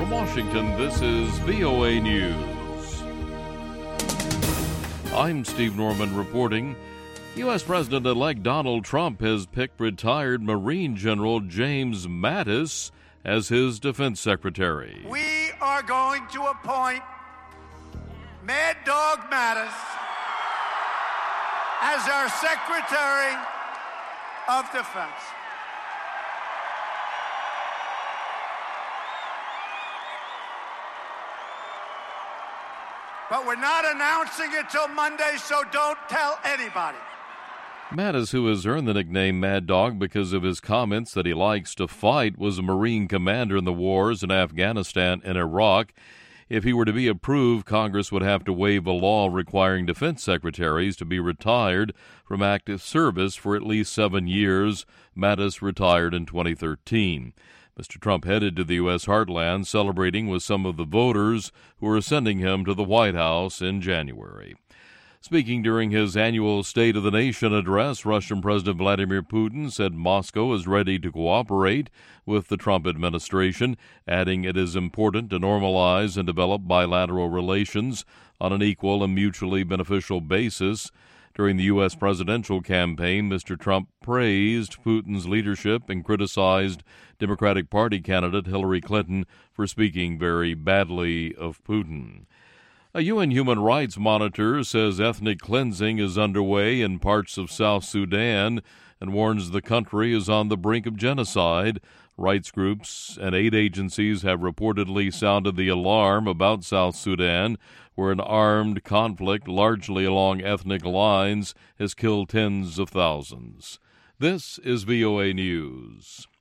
From Washington, this is VOA News. I'm Steve Norman reporting. U.S. President-elect Donald Trump has picked retired Marine General James Mattis as his defense secretary. We are going to appoint Mad Dog Mattis as our Secretary of Defense. But we're not announcing it till Monday, so don't tell anybody. Mattis, who has earned the nickname Mad Dog because of his comments that he likes to fight, was a Marine commander in the wars in Afghanistan and Iraq. If he were to be approved, Congress would have to waive a law requiring defense secretaries to be retired from active service for at least 7 years. Mattis retired in 2013. Mr. Trump headed to the U.S. heartland, celebrating with some of the voters who are sending him to the White House in January. Speaking during his annual State of the Nation address, Russian President Vladimir Putin said Moscow is ready to cooperate with the Trump administration, adding it is important to normalize and develop bilateral relations on an equal and mutually beneficial basis. During the U.S. presidential campaign, Mr. Trump praised Putin's leadership and criticized Democratic Party candidate Hillary Clinton for speaking very badly of Putin. A UN human rights monitor says ethnic cleansing is underway in parts of South Sudan and warns the country is on the brink of genocide. Rights groups and aid agencies have reportedly sounded the alarm about South Sudan, where an armed conflict, largely along ethnic lines, has killed tens of thousands. This is VOA News.